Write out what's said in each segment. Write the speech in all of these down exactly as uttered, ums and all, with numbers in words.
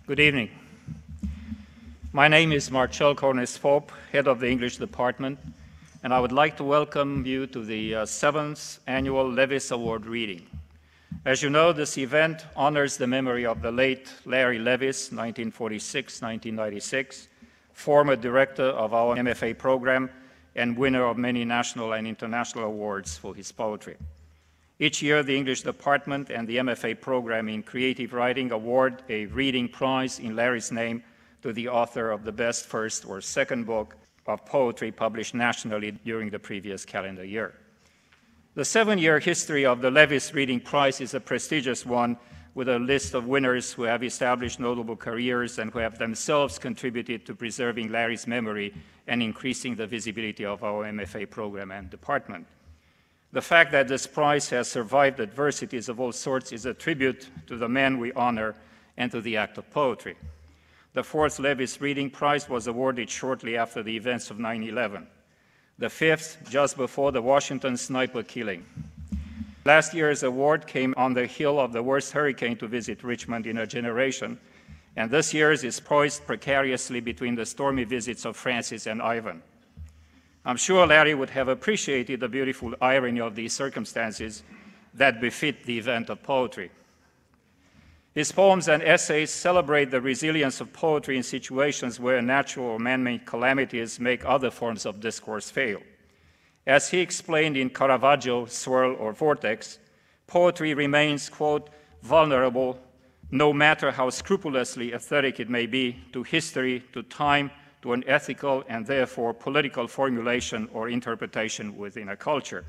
Good evening. My name is Marcel Cornes-Foop, head of the English department, and I would like to welcome you to the uh, seventh annual Levis Award reading. As you know, this event honors the memory of the late Larry Levis, nineteen forty-six to nineteen ninety-six, former director of our M F A program and winner of many national and international awards for his poetry. Each year, the English department and the M F A program in creative writing award a reading prize in Larry's name to the author of the best first or second book of poetry published nationally during the previous calendar year. The seven-year history of the Levis Reading Prize is a prestigious one with a list of winners who have established notable careers and who have themselves contributed to preserving Larry's memory and increasing the visibility of our M F A program and department. The fact that this prize has survived adversities of all sorts is a tribute to the men we honor and to the act of poetry. The fourth Levis Reading Prize was awarded shortly after the events of nine eleven. The fifth, just before the Washington sniper killing. Last year's award came on the heel of the worst hurricane to visit Richmond in a generation, and this year's is poised precariously between the stormy visits of Francis and Ivan. I'm sure Larry would have appreciated the beautiful irony of these circumstances that befit the event of poetry. His poems and essays celebrate the resilience of poetry in situations where natural or man-made calamities make other forms of discourse fail. As he explained in Caravaggio, Swirl or Vortex, poetry remains, quote, vulnerable, no matter how scrupulously aesthetic it may be, to history, to time, to an ethical and therefore political formulation or interpretation within a culture.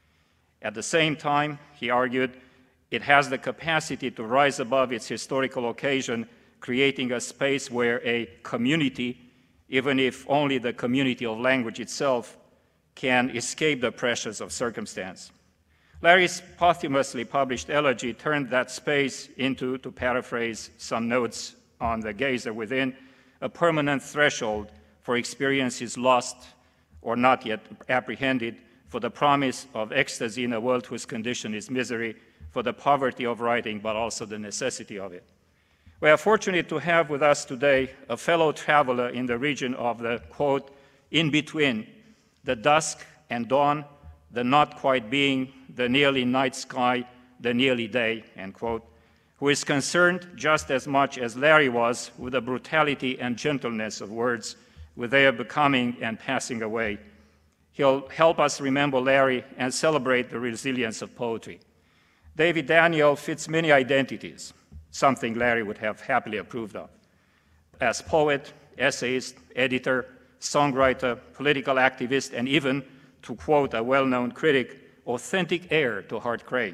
At the same time, he argued, it has the capacity to rise above its historical occasion, creating a space where a community, even if only the community of language itself, can escape the pressures of circumstance. Larry's posthumously published elegy turned that space into, to paraphrase some notes on The Gazer Within, a permanent threshold for experiences lost or not yet apprehended, for the promise of ecstasy in a world whose condition is misery, for the poverty of writing, but also the necessity of it. We are fortunate to have with us today a fellow traveler in the region of the, quote, in-between, the dusk and dawn, the not quite being, the nearly night sky, the nearly day, end quote, who is concerned just as much as Larry was with the brutality and gentleness of words, with their becoming and passing away. He'll help us remember Larry and celebrate the resilience of poetry. David Daniel fits many identities, something Larry would have happily approved of. As poet, essayist, editor, songwriter, political activist, and even, to quote a well-known critic, authentic heir to Hart Crane.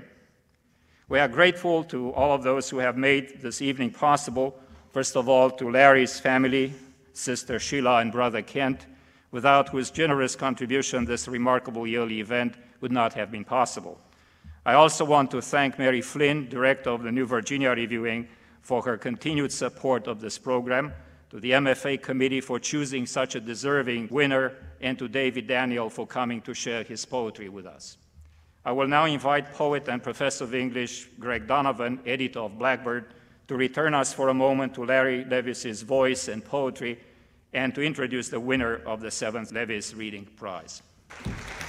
We are grateful to all of those who have made this evening possible. First of all, to Larry's family, Sister Sheila and Brother Kent, without whose generous contribution this remarkable yearly event would not have been possible. I also want to thank Mary Flynn, Director of the New Virginia Reviewing, for her continued support of this program, to the M F A Committee for choosing such a deserving winner, and to David Daniel for coming to share his poetry with us. I will now invite poet and professor of English, Greg Donovan, editor of Blackbird, to return us for a moment to Larry Levis's voice and poetry, and to introduce the winner of the seventh Levis Reading Prize.